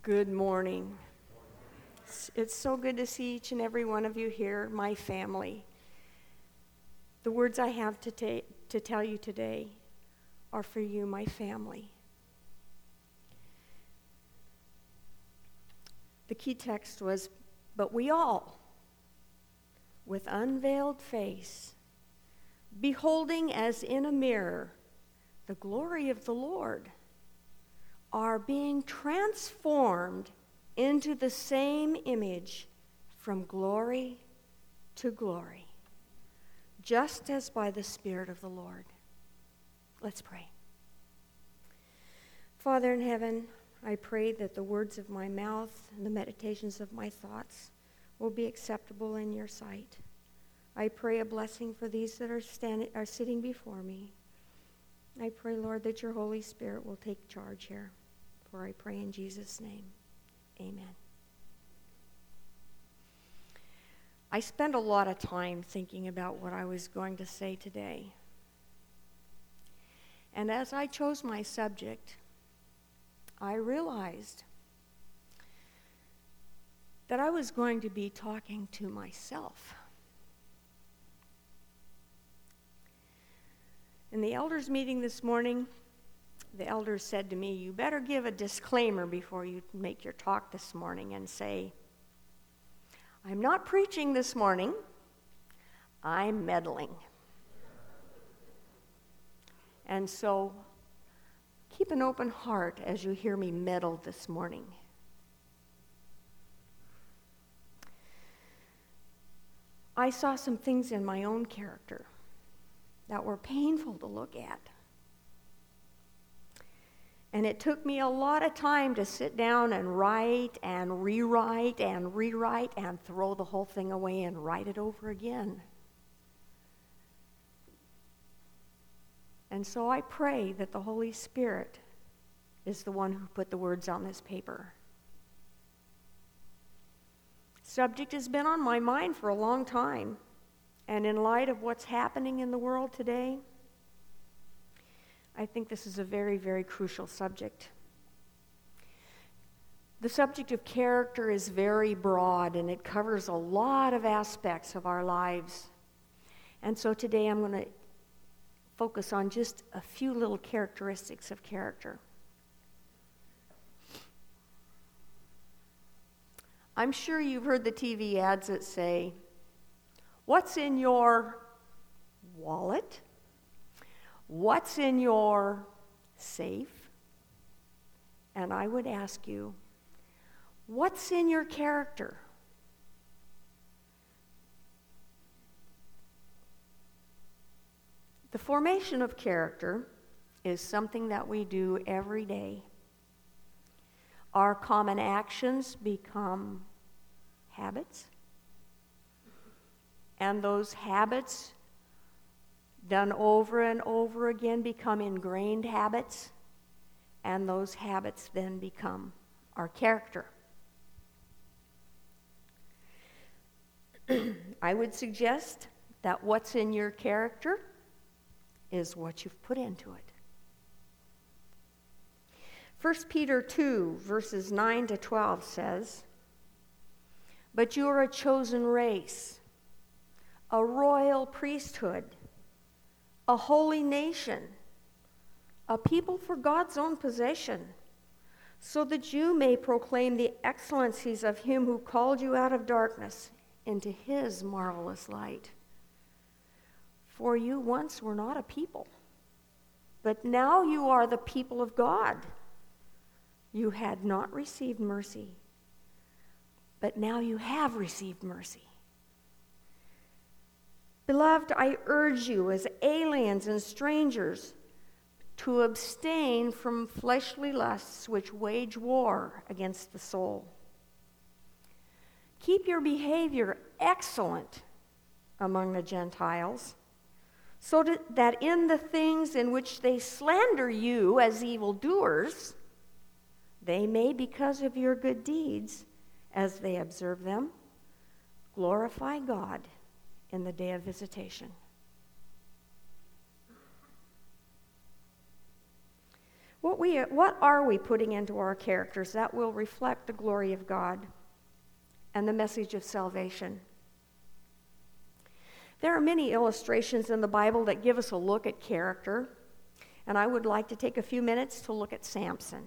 Good morning. It's so good to see each and every one of you here, my family. The words I have to tell you today are for you, my family. The key text was, "But we all, with unveiled face, beholding as in a mirror the glory of the Lord, are being transformed into the same image from glory to glory, just as by the Spirit of the Lord." Let's pray. Father in heaven, I pray that the words of my mouth and the meditations of my thoughts will be acceptable in your sight. I pray a blessing for these that are sitting before me. I pray, Lord, that your Holy Spirit will take charge here. For I pray in Jesus' name. Amen. I spent a lot of time thinking about what I was going to say today. And as I chose my subject, I realized that I was going to be talking to myself. In the elders' meeting this morning, the elders said to me, "You better give a disclaimer before you make your talk this morning and say, 'I'm not preaching this morning, I'm meddling.'" And so keep an open heart as you hear me meddle this morning. I saw some things in my own character that were painful to look at. And it took me a lot of time to sit down and write and rewrite and throw the whole thing away and write it over again. And so I pray that the Holy Spirit is the one who put the words on this paper. Subject has been on my mind for a long time, and in light of what's happening in the world today, I think this is a very, very crucial subject. The subject of character is very broad, and it covers a lot of aspects of our lives. And so today I'm going to focus on just a few little characteristics of character. I'm sure you've heard the TV ads that say, "What's in your wallet? What's in your safe?" And I would ask you, what's in your character? The formation of character is something that we do every day. Our common actions become habits, and those habits done over and over again become ingrained habits, and those habits then become our character. I would suggest that what's in your character is what you've put into it. 1 Peter 2, verses 9 to 12 says, "But you are a chosen race, a royal priesthood, a holy nation, a people for God's own possession, so that you may proclaim the excellencies of him who called you out of darkness into his marvelous light. For you once were not a people, but now you are the people of God. You had not received mercy, but now you have received mercy. Beloved, I urge you as aliens and strangers to abstain from fleshly lusts which wage war against the soul. Keep your behavior excellent among the Gentiles, so that in the things in which they slander you as evildoers, they may, because of your good deeds, as they observe them, glorify God in the day of visitation." What What are we putting into our characters that will reflect the glory of God and the message of salvation? There are many illustrations in the Bible that give us a look at character, and I would like to take a few minutes to look at Samson.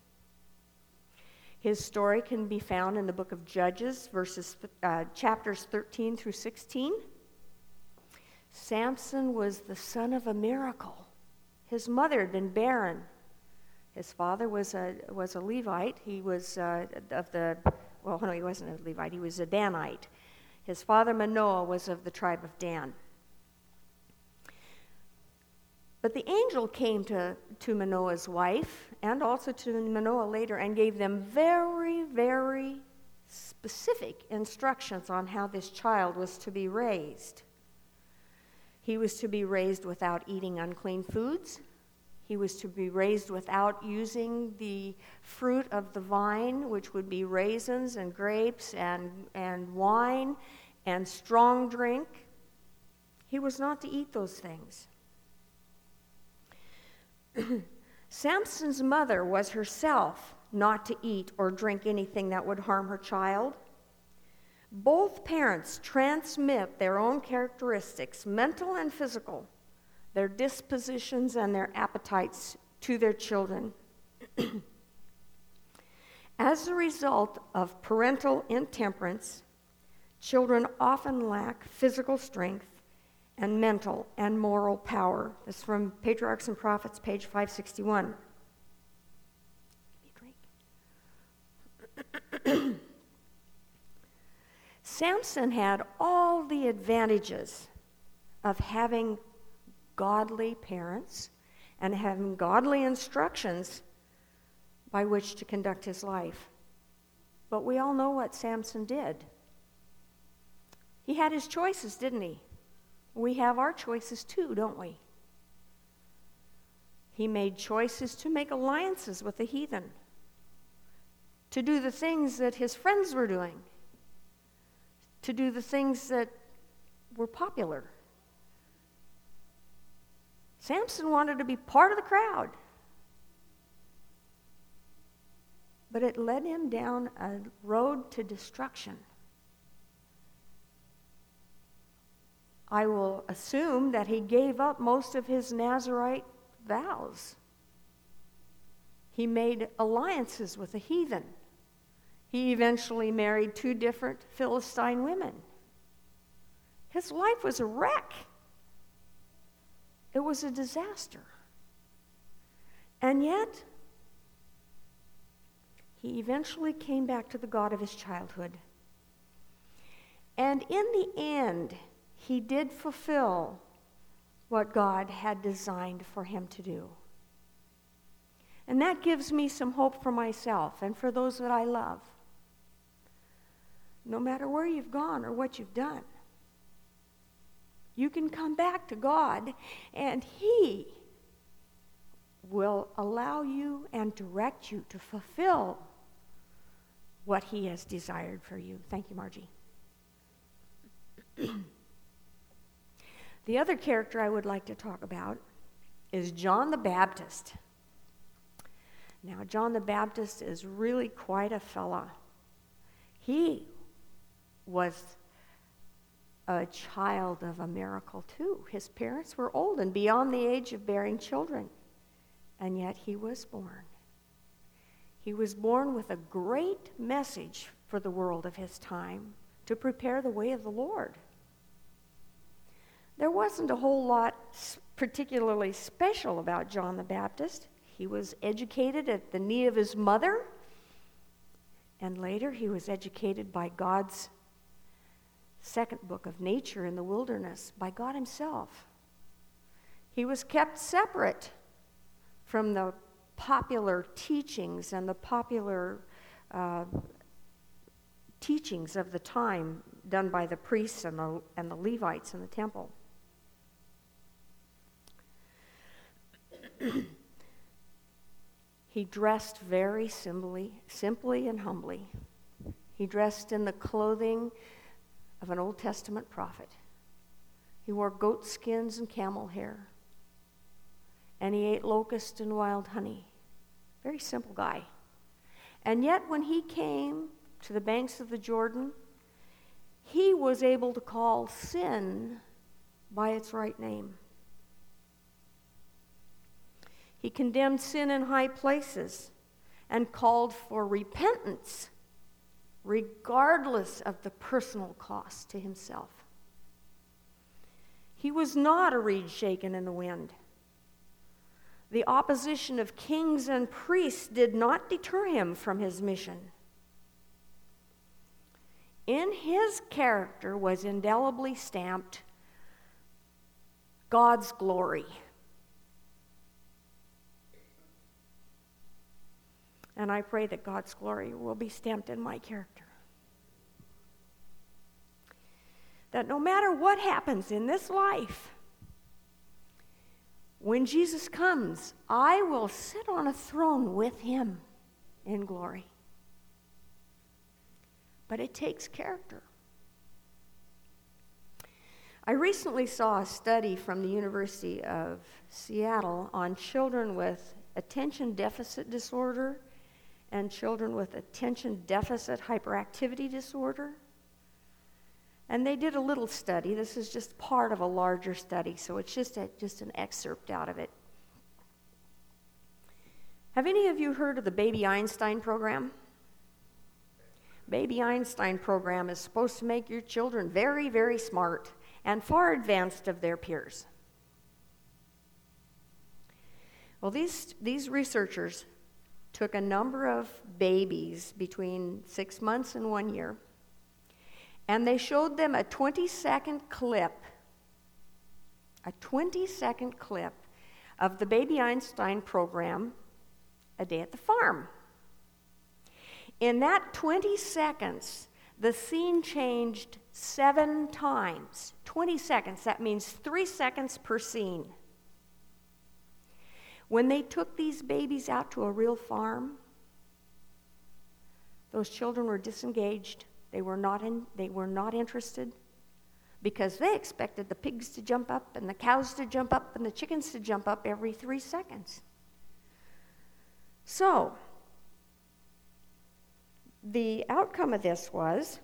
His story can be found in the book of Judges, chapters 13 through 16. Samson was the son of a miracle. His mother had been barren. His father was a Levite. He was he wasn't a Levite. He was a Danite. His father Manoah was of the tribe of Dan. But the angel came to Manoah's wife and also to Manoah later and gave them very, very specific instructions on how this child was to be raised. He was to be raised without eating unclean foods. He was to be raised without using the fruit of the vine, which would be raisins and grapes and wine and strong drink. He was not to eat those things. Samson's mother was herself not to eat or drink anything that would harm her child. Both parents transmit their own characteristics, mental and physical, their dispositions and their appetites to their children. As a result of parental intemperance, children often lack physical strength and mental and moral power. This is from Patriarchs and Prophets, page 561. Samson had all the advantages of having godly parents and having godly instructions by which to conduct his life. But we all know what Samson did. He had his choices, didn't he? We have our choices too, don't we? He made choices to make alliances with the heathen, to do the things that his friends were doing, to do the things that were popular. Samson wanted to be part of the crowd, but it led him down a road to destruction. I will assume that he gave up most of his Nazirite vows. He made alliances with the heathen. He eventually married 2 different Philistine women. His life was a wreck. It was a disaster. And yet, he eventually came back to the God of his childhood. And in the end, he did fulfill what God had designed for him to do. And that gives me some hope for myself and for those that I love. No matter where you've gone or what you've done, you can come back to God, and He will allow you and direct you to fulfill what He has desired for you. Thank you, Margie. The other character I would like to talk about is John the Baptist. Now, John the Baptist is really quite a fella. He was a child of a miracle, too. His parents were old and beyond the age of bearing children, and yet he was born. He was born with a great message for the world of his time to prepare the way of the Lord. There wasn't a whole lot particularly special about John the Baptist. He was educated at the knee of his mother, and later he was educated by God's second book of nature in the wilderness, by God himself. He was kept separate from the popular teachings and the popular teachings of the time done by the priests and the Levites in the temple. He dressed very simply and humbly. He dressed in the clothing of an Old Testament prophet. He wore goat skins and camel hair. And he ate locust and wild honey. Very simple guy. And yet when he came to the banks of the Jordan, he was able to call sin by its right name. He condemned sin in high places and called for repentance, regardless of the personal cost to himself. He was not a reed shaken in the wind. The opposition of kings and priests did not deter him from his mission. In his character was indelibly stamped God's glory. And I pray that God's glory will be stamped in my character. That no matter what happens in this life, when Jesus comes, I will sit on a throne with him in glory. But it takes character. I recently saw a study from the University of Seattle on children with attention deficit disorder and children with attention deficit hyperactivity disorder. And they did a little study. This is just part of a larger study, so it's just an excerpt out of it. Have any of you heard of the Baby Einstein program? Baby Einstein program is supposed to make your children very, very smart and far advanced of their peers. Well, these researchers took a number of babies between 6 months and 1 year, and they showed them a 20-second clip of the Baby Einstein program, A Day at the Farm. In that 20 seconds, the scene changed 7 times. 20 seconds, that means 3 seconds per scene. When they took these babies out to a real farm, those children were disengaged. They were not interested because they expected the pigs to jump up and the cows to jump up and the chickens to jump up every 3 seconds. So, the outcome of this was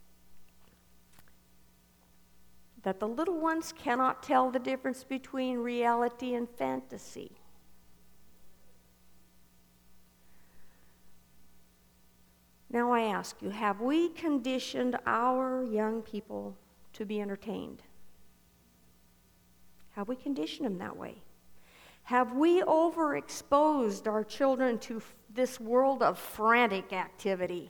that the little ones cannot tell the difference between reality and fantasy. Now I ask you, have we conditioned our young people to be entertained? Have we conditioned them that way? Have we overexposed our children to this world of frantic activity?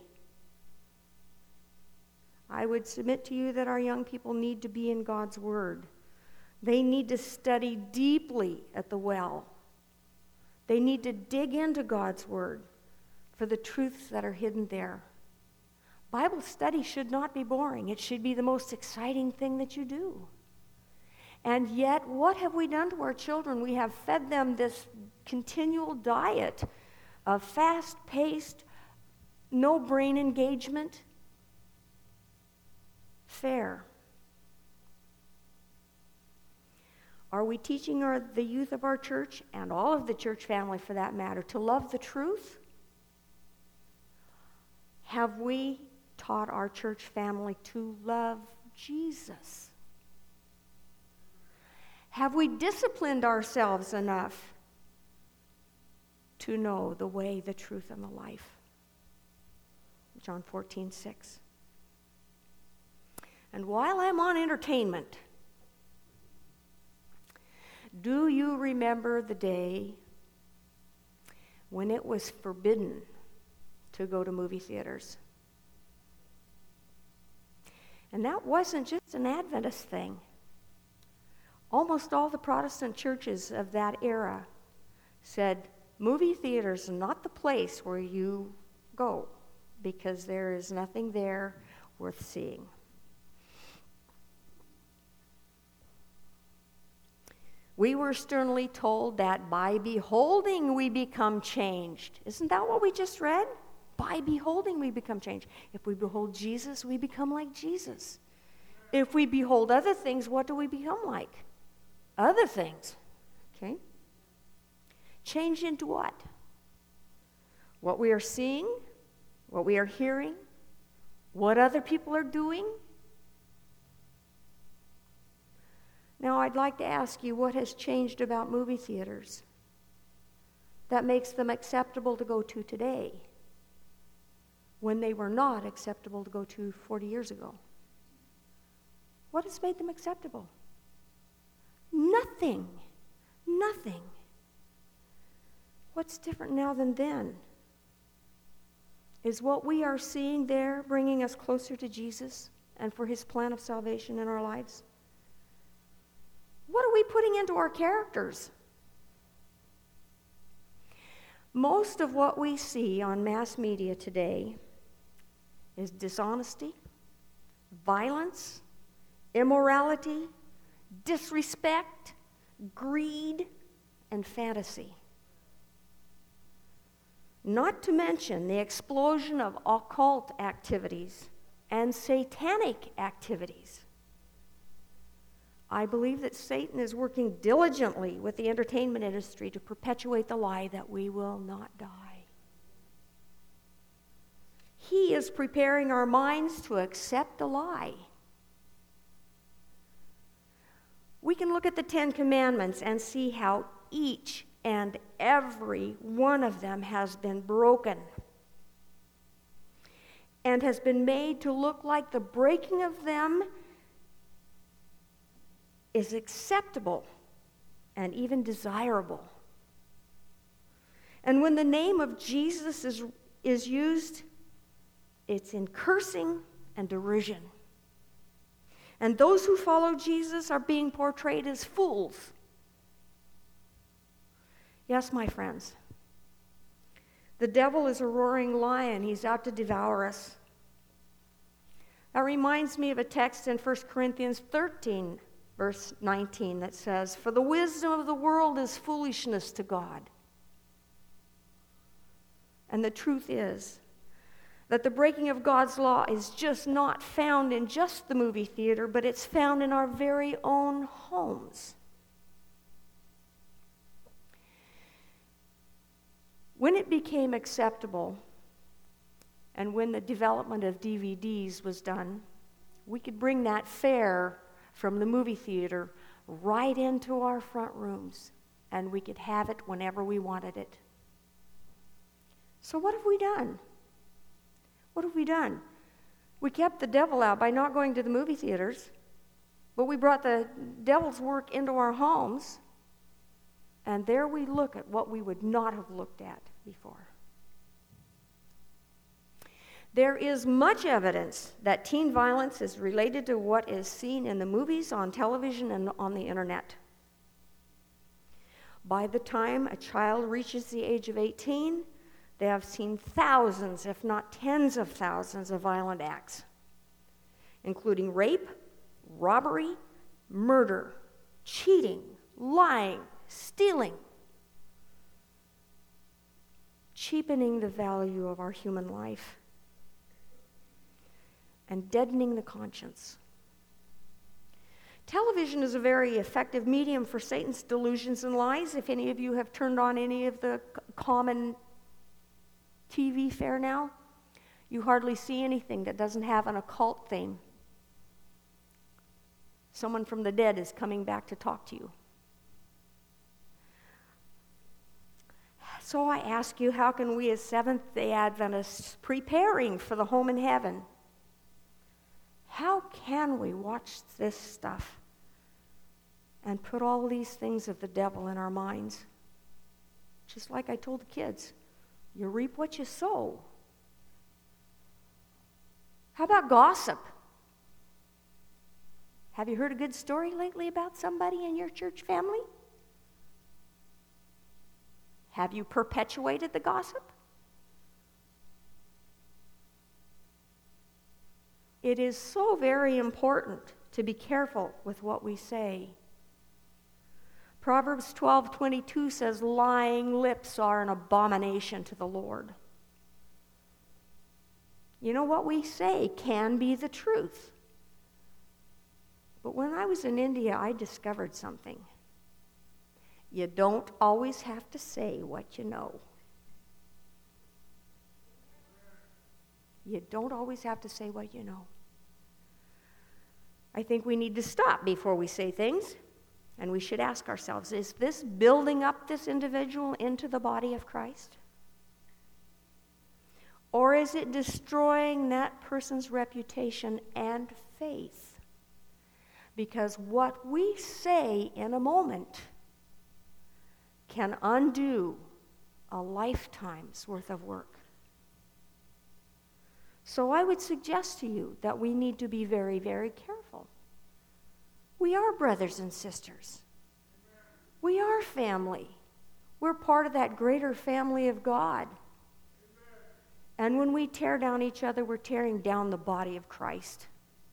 I would submit to you that our young people need to be in God's Word. They need to study deeply at the well. They need to dig into God's Word for the truths that are hidden there. Bible study should not be boring. It should be the most exciting thing that you do. And yet, what have we done to our children? We have fed them this continual diet of fast-paced, no brain engagement fare. Are we teaching the youth of our church, and all of the church family for that matter, to love the truth? Have we taught our church family to love Jesus? Have we disciplined ourselves enough to know the way, the truth, and the life? John 14:6. And while I'm on entertainment, do you remember the day when it was forbidden to go to movie theaters? And that wasn't just an Adventist thing. Almost all the Protestant churches of that era said, movie theaters are not the place where you go because there is nothing there worth seeing. We were sternly told that by beholding we become changed. Isn't that what we just read? By beholding we become changed. If we behold Jesus, we become like Jesus. If we behold other things, what do we become like? Other things. Okay? Change into what? what we are seeing, what we are hearing, what other people are doing. Now, I'd like to ask you, what has changed about movie theaters that makes them acceptable to go to today when they were not acceptable to go to 40 years ago? What has made them acceptable? Nothing. Nothing. What's different now than then? Is what we are seeing there bringing us closer to Jesus and for his plan of salvation in our lives? What are we putting into our characters? Most of what we see on mass media today is dishonesty, violence, immorality, disrespect, greed, and fantasy. Not to mention the explosion of occult activities and satanic activities. I believe that Satan is working diligently with the entertainment industry to perpetuate the lie that we will not die. He is preparing our minds to accept a lie. We can look at the Ten Commandments and see how each and every one of them has been broken and has been made to look like the breaking of them is acceptable and even desirable. And when the name of Jesus is used, it's in cursing and derision. And those who follow Jesus are being portrayed as fools. Yes, my friends, the devil is a roaring lion. He's out to devour us. That reminds me of a text in 1 Corinthians 13, verse 19, that says, "For the wisdom of the world is foolishness to God." And the truth is that the breaking of God's law is just not found in just the movie theater, but it's found in our very own homes. When it became acceptable, and when the development of DVDs was done, we could bring that fare from the movie theater right into our front rooms, and we could have it whenever we wanted it. So what have we done? What have we done? We kept the devil out by not going to the movie theaters, but we brought the devil's work into our homes, and there we look at what we would not have looked at before. There is much evidence that teen violence is related to what is seen in the movies, on television, and on the internet. By the time a child reaches the age of 18, they have seen thousands, if not tens of thousands, of violent acts, including rape, robbery, murder, cheating, lying, stealing, cheapening the value of our human life, and deadening the conscience. Television is a very effective medium for Satan's delusions and lies. If any of you have turned on any of the common TV fare now, you hardly see anything that doesn't have an occult theme. Someone from the dead is coming back to talk to you. So I ask you, how can we as Seventh-day Adventists preparing for the home in heaven, how can we watch this stuff and put all these things of the devil in our minds? Just like I told the kids, you reap what you sow. How about gossip? Have you heard a good story lately about somebody in your church family? Have you perpetuated the gossip? It is so very important to be careful with what we say. Proverbs 12:22 says, "Lying lips are an abomination to the Lord." You know, what we say can be the truth. But when I was in India, I discovered something. You don't always have to say what you know. You don't always have to say what you know. I think we need to stop before we say things, and we should ask ourselves, is this building up this individual into the body of Christ? Or is it destroying that person's reputation and faith? Because what we say in a moment can undo a lifetime's worth of work. So I would suggest to you that we need to be very, very careful. We are brothers and sisters. We are family. We're part of that greater family of God. And when we tear down each other, we're tearing down the body of Christ.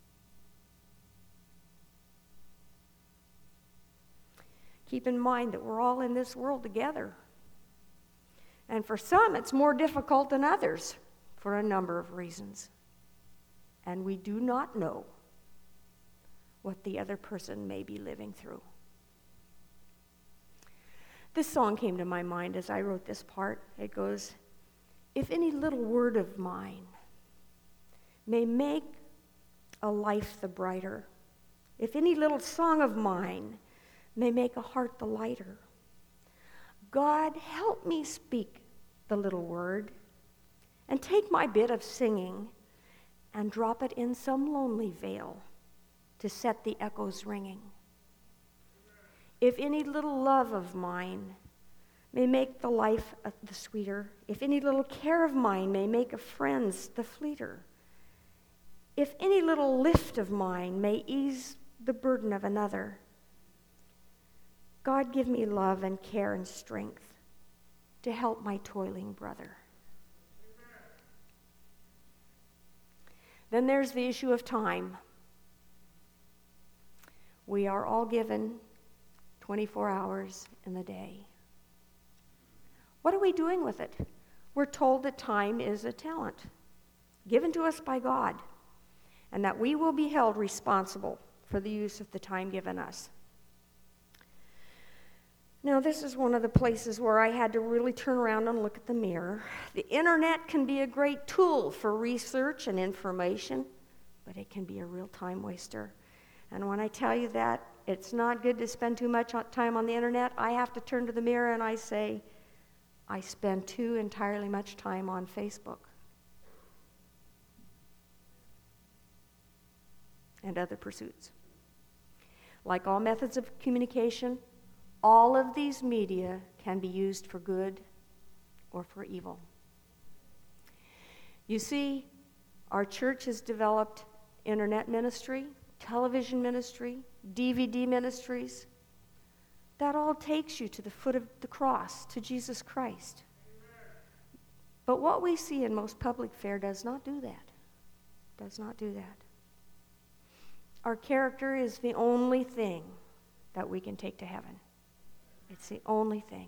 Keep in mind that we're all in this world together. And for some, it's more difficult than others for a number of reasons. And we do not know what the other person may be living through. This song came to my mind as I wrote this part. It goes, if any little word of mine may make a life the brighter, if any little song of mine may make a heart the lighter, God, help me speak the little word and take my bit of singing and drop it in some lonely vale to set the echoes ringing. If any little love of mine may make the life the sweeter, if any little care of mine may make a friend's the fleeter, if any little lift of mine may ease the burden of another, God, give me love and care and strength to help my toiling brother. Amen. Then there's the issue of time. We are all given 24 hours in the day. What are we doing with it? We're told that time is a talent given to us by God, and that we will be held responsible for the use of the time given us. Now, this is one of the places where I had to really turn around and look at the mirror. The internet can be a great tool for research and information, but it can be a real time waster. And when I tell you that it's not good to spend too much time on the internet, I have to turn to the mirror and I say, I spend too entirely much time on Facebook and other pursuits. Like all methods of communication, all of these media can be used for good or for evil. You see, our church has developed internet ministry, television ministry, DVD ministries. That all takes you to the foot of the cross, to Jesus Christ. But what we see in most public fare does not do that. Does not do that. Our character is the only thing that we can take to heaven. It's the only thing.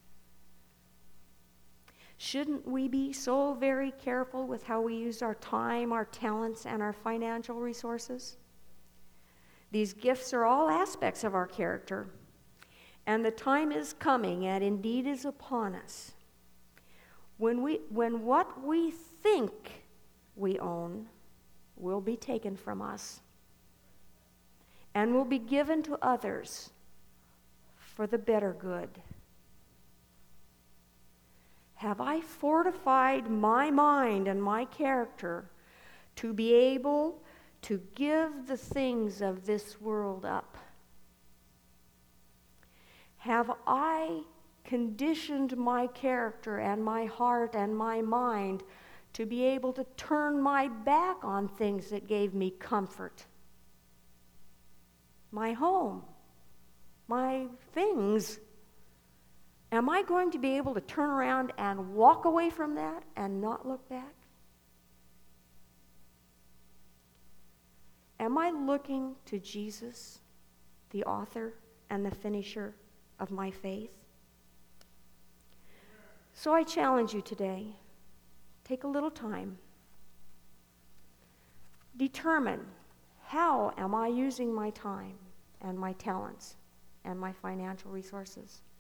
Shouldn't we be so very careful with how we use our time, our talents, and our financial resources? These gifts are all aspects of our character, and the time is coming, and indeed is upon us, when what we think we own will be taken from us and will be given to others for the better good. Have I fortified my mind and my character to be able to give the things of this world up? Have I conditioned my character and my heart and my mind to be able to turn my back on things that gave me comfort? My home, my things. Am I going to be able to turn around and walk away from that and not look back? Am I looking to Jesus, the author and the finisher of my faith? So I challenge you today, take a little time. Determine, how am I using my time and my talents and my financial resources?